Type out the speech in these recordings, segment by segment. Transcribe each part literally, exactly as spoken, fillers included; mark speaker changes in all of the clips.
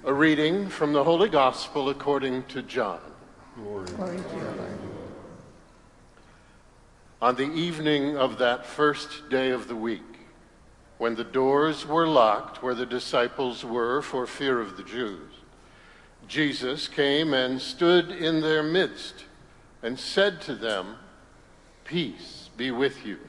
Speaker 1: A reading from the Holy Gospel according to John.
Speaker 2: Glory to you, Lord.
Speaker 1: On the evening of that first day of the week, when the doors were locked where the disciples were for fear of the Jews, Jesus came and stood in their midst and said to them, "Peace be with you."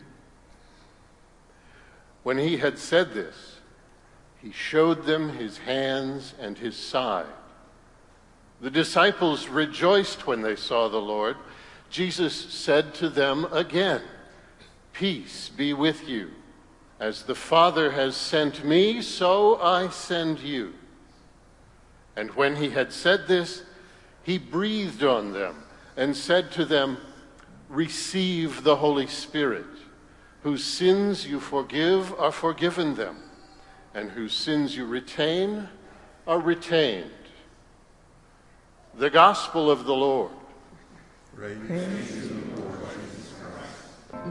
Speaker 1: When he had said this, he showed them his hands and his side. The disciples rejoiced when they saw the Lord. Jesus said to them again, "Peace be with you. As the Father has sent me, so I send you." And when he had said this, he breathed on them and said to them, "Receive the Holy Spirit. Whose sins you forgive are forgiven them, and whose sins you retain are retained." The Gospel of the Lord.
Speaker 2: Praise to you, Lord Jesus Christ.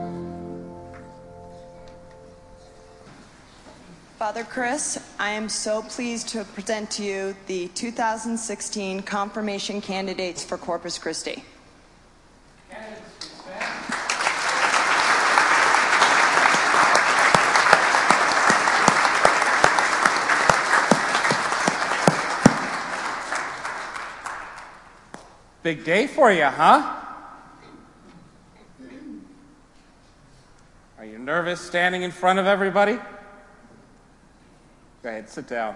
Speaker 3: Father Chris, I am so pleased to present to you the two thousand sixteen confirmation candidates for Corpus Christi.
Speaker 4: Big day for you, huh? Are you nervous standing in front of everybody? Go ahead, sit down.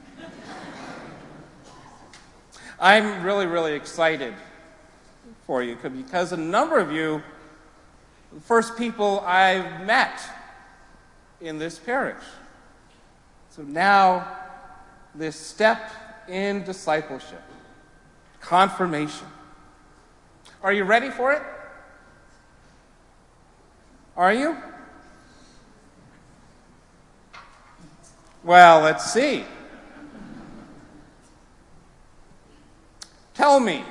Speaker 4: I'm really, really excited for you because a number of you are the first people I've met in this parish. So now, this step in discipleship, confirmation. Are you ready for it? Are you? Well, let's see. Tell me,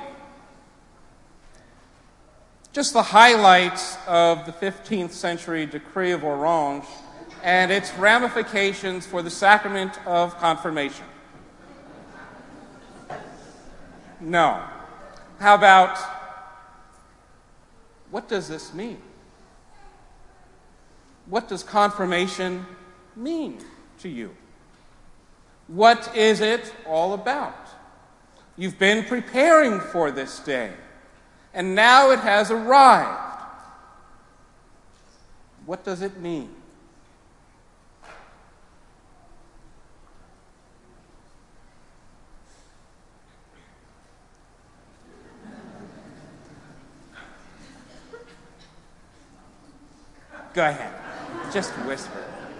Speaker 4: just the highlights of the fifteenth century Decree of Orange and its ramifications for the sacrament of confirmation. No. How about, what does this mean? What does confirmation mean to you? What is it all about? You've been preparing for this day, and now it has arrived. What does it mean? Go ahead. Just whisper.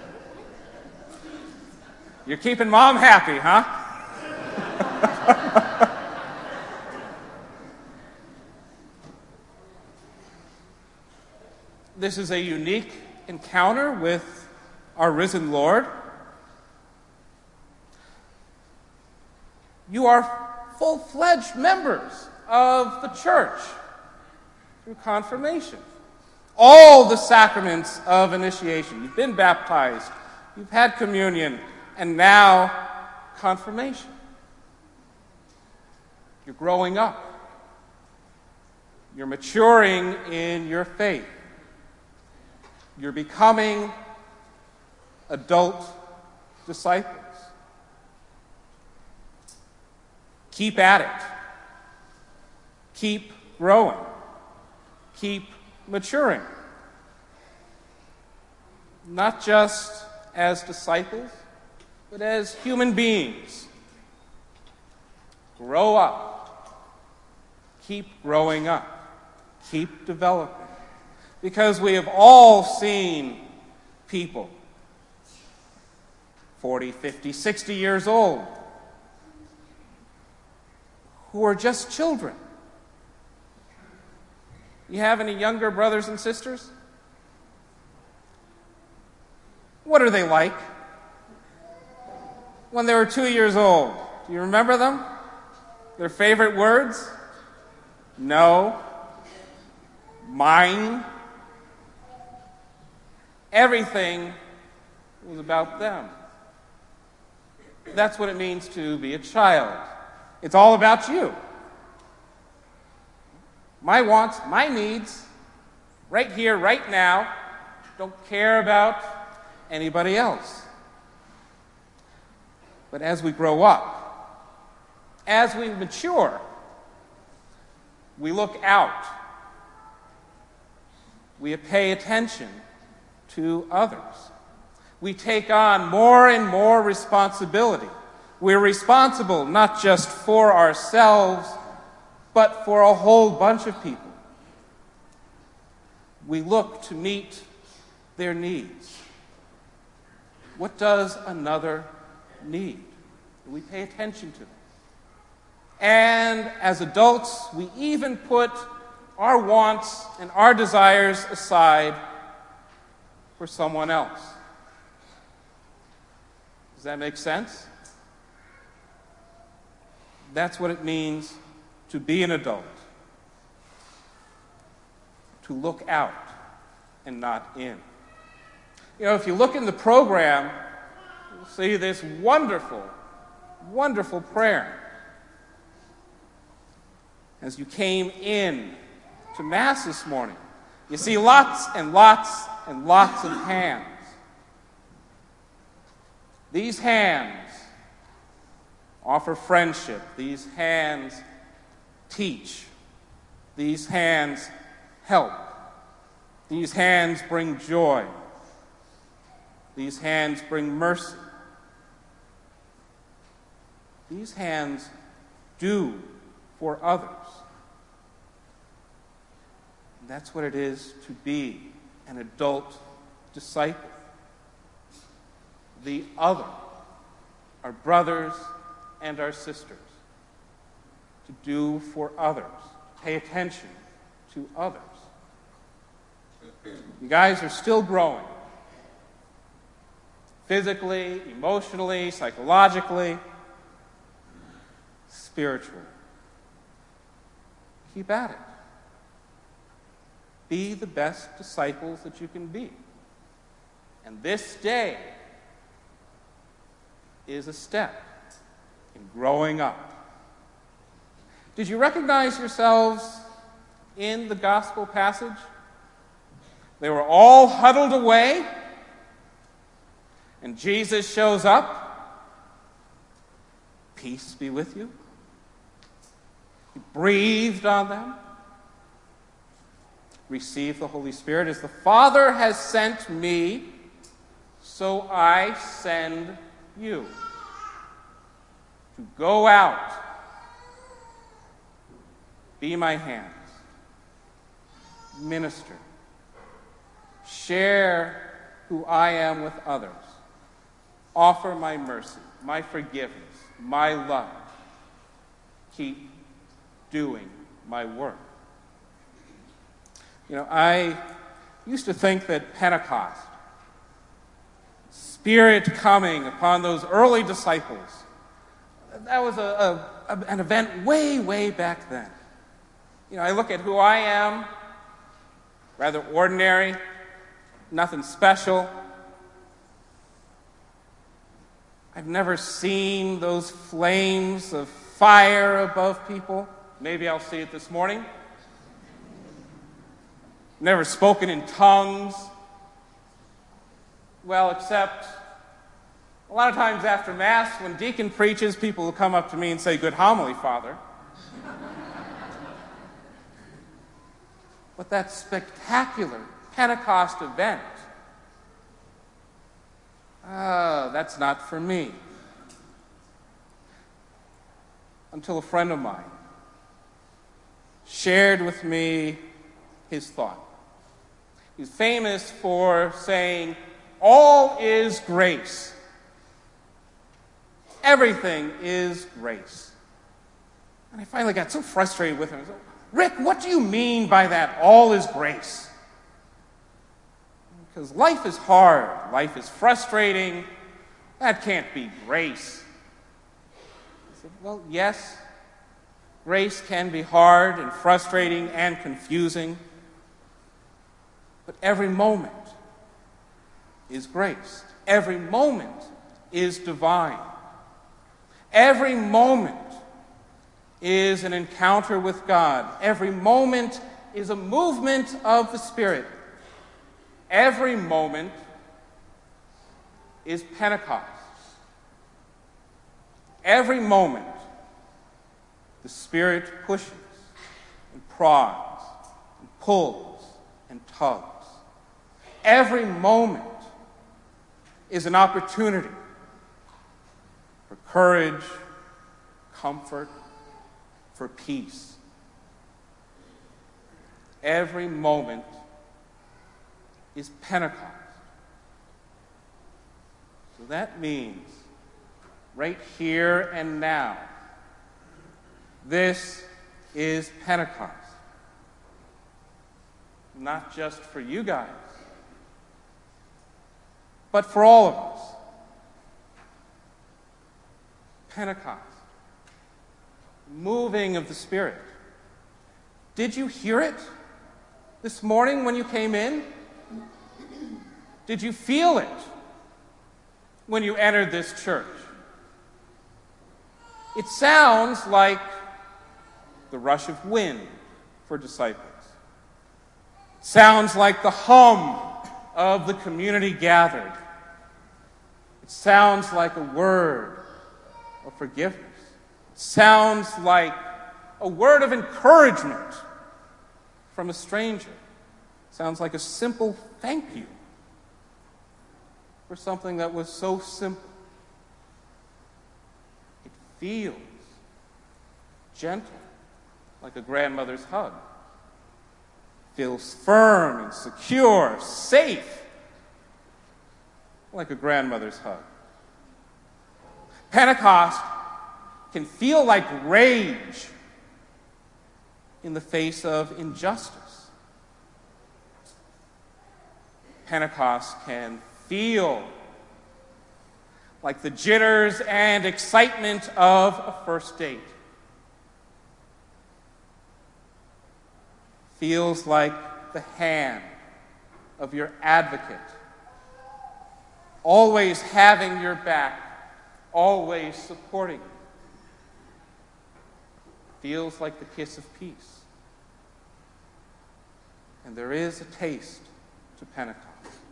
Speaker 4: You're keeping Mom happy, huh? This is a unique encounter with our risen Lord. You are full-fledged members of the church through confirmation. All the sacraments of initiation. You've been baptized, you've had communion, and now confirmation. You're growing up. You're maturing in your faith. You're becoming adult disciples. Keep at it. Keep growing. Keep maturing. Not just as disciples, but as human beings. Grow up. Keep growing up. Keep developing. Because we have all seen people forty, fifty, sixty years old who are just children. You have any younger brothers and sisters? What are they like? When they were two years old, do you remember them? Their favorite words? No. Mine. Everything was about them. That's what it means to be a child. It's all about you. My wants, my needs, right here, right now, don't care about anybody else. But as we grow up, as we mature, we look out. We pay attention to others. We take on more and more responsibility. We're responsible not just for ourselves, but for a whole bunch of people. We look to meet their needs. What does another need? We pay attention to them. And as adults, we even put our wants and our desires aside for someone else. Does that make sense? That's what it means to be an adult. To look out and not in. You know, if you look in the program, you'll see this wonderful, wonderful prayer. As you came in to Mass this morning, you see lots and lots and lots of hands. These hands offer friendship. These hands teach. These hands help. These hands bring joy. These hands bring mercy. These hands do for others. And that's what it is to be an adult disciple. The other, our brothers and our sisters, to do for others, pay attention to others. You guys are still growing. Physically, emotionally, psychologically, spiritually. Keep at it. Be the best disciples that you can be. And this day is a step in growing up. Did you recognize yourselves in the gospel passage? They were all huddled away, and Jesus shows up. Peace be with you. He breathed on them. Receive the Holy Spirit. As the Father has sent me, so I send you. To go out, be my hands, minister, share who I am with others, offer my mercy, my forgiveness, my love, keep doing my work. You know, I used to think that Pentecost, Spirit coming upon those early disciples, that was a, a, an event way, way back then. You know, I look at who I am, rather ordinary, nothing special. I've never seen those flames of fire above people. Maybe I'll see it this morning. Never spoken in tongues. Well, except a lot of times after Mass, when deacon preaches, people will come up to me and say, "Good homily, Father." But that spectacular Pentecost event, ah, that's not for me. Until a friend of mine shared with me his thought. He's famous for saying, "All is grace. Everything is grace." And I finally got so frustrated with him. I said, "Rick, what do you mean by that, all is grace?" Because life is hard. Life is frustrating. That can't be grace. I said, well, yes, grace can be hard and frustrating and confusing. But every moment is grace. Every moment is divine. Every moment is an encounter with God. Every moment is a movement of the Spirit. Every moment is Pentecost. Every moment, the Spirit pushes and prods and pulls and tugs. Every moment is an opportunity for courage, comfort, for peace. Every moment is Pentecost. So that means right here and now, this is Pentecost. Not just for you guys, but for all of us. Pentecost. Moving of the Spirit. Did you hear it this morning when you came in? Did you feel it when you entered this church? It sounds like the rush of wind for disciples. It sounds like the hum of the community gathered. It sounds like a word of forgiveness. It sounds like a word of encouragement from a stranger. It sounds like a simple thank you for something that was so simple. It feels gentle, like a grandmother's hug. It feels firm and secure, safe, like a grandmother's hug. Pentecost can feel like rage in the face of injustice. Pentecost can feel like the jitters and excitement of a first date. Feels like the hand of your advocate, always having your back, always supporting you. Feels like the kiss of peace. And there is a taste to Pentecost.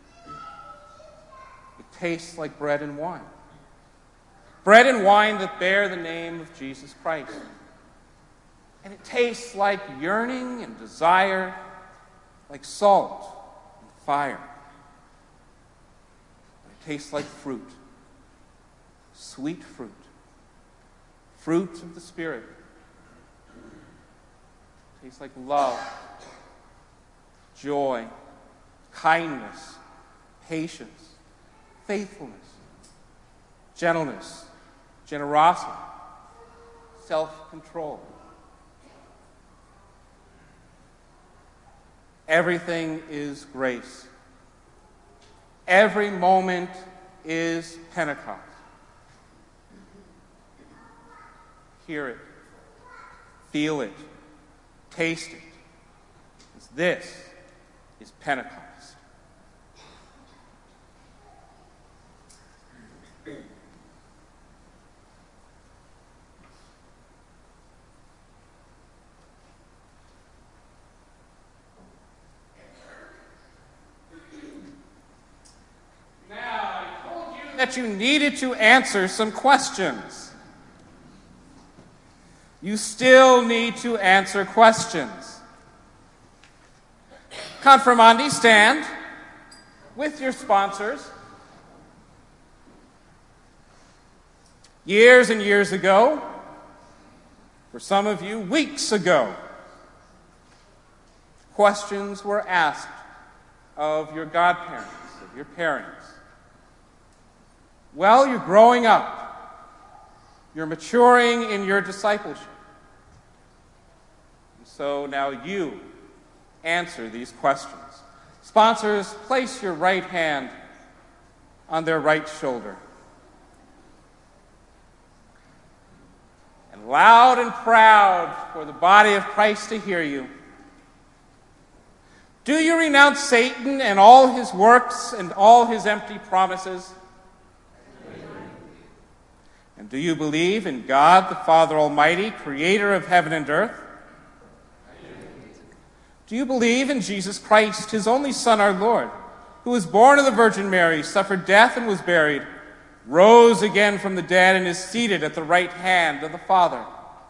Speaker 4: It tastes like bread and wine. Bread and wine that bear the name of Jesus Christ. And it tastes like yearning and desire, like salt and fire. And it tastes like fruit, sweet fruit, fruit of the Spirit. It tastes like love, joy, kindness, patience, faithfulness, gentleness, generosity, self-control. Everything is grace. Every moment is Pentecost. Hear it, feel it, taste it. This is Pentecost. That you needed to answer some questions. You still need to answer questions. Confirmandi, stand with your sponsors. Years and years ago, for some of you, weeks ago, questions were asked of your godparents, of your parents. Well, you're growing up. You're maturing in your discipleship. And so now you answer these questions. Sponsors, place your right hand on their right shoulder. And loud and proud for the body of Christ to hear you. Do you renounce Satan and all his works and all his empty promises? And do you believe in God, the Father Almighty, creator of heaven and earth? Do you believe in Jesus Christ, his only Son, our Lord, who was born of the Virgin Mary, suffered death and was buried, rose again from the dead, and is seated at the right hand of the Father?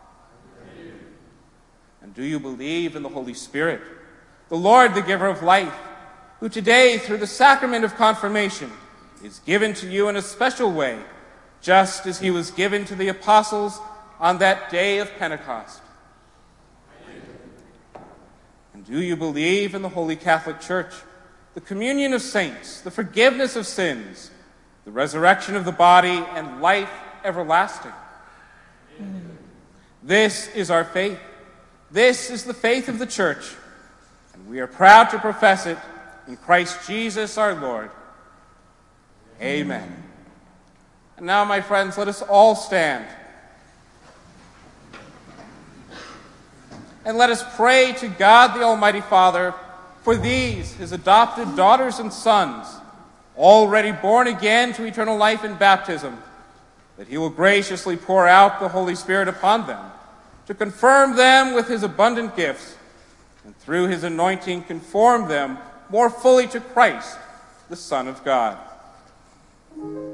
Speaker 4: And do you believe in the Holy Spirit, the Lord, the giver of life, who today, through the sacrament of confirmation, is given to you in a special way, just as he was given to the apostles on that day of Pentecost? And do you believe in the Holy Catholic Church, the communion of saints, the forgiveness of sins, the resurrection of the body, and life everlasting? This is our faith. This is the faith of the Church, and we are proud to profess it in Christ Jesus our Lord. Amen. And now, my friends, let us all stand. And let us pray to God the Almighty Father for these, his adopted daughters and sons, already born again to eternal life in baptism, that he will graciously pour out the Holy Spirit upon them, to confirm them with his abundant gifts, and through his anointing conform them more fully to Christ, the Son of God.